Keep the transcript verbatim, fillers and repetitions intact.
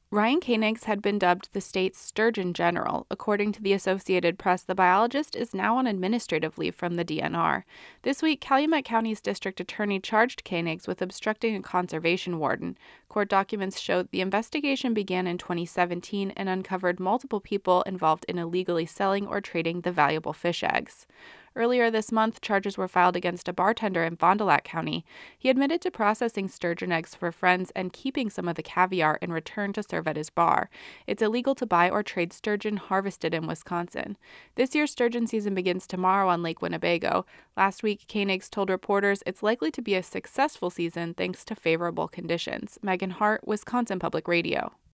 Ryan Koenigs had been dubbed the state's Sturgeon General. According to the Associated Press, the biologist is now on administrative leave from the D N R. This week, Calumet County's district attorney charged Koenigs with obstructing a conservation warden. Court documents showed the investigation began in twenty seventeen and uncovered multiple people involved in illegally selling or trading the valuable fish eggs. Earlier this month, charges were filed against a bartender in Fond du Lac County. He admitted to processing sturgeon eggs for friends and keeping some of the caviar in return to serve at his bar. It's illegal to buy or trade sturgeon harvested in Wisconsin. This year's sturgeon season begins tomorrow on Lake Winnebago. Last week, Koenigs told reporters it's likely to be a successful season thanks to favorable conditions. Megan Hart, Wisconsin Public Radio.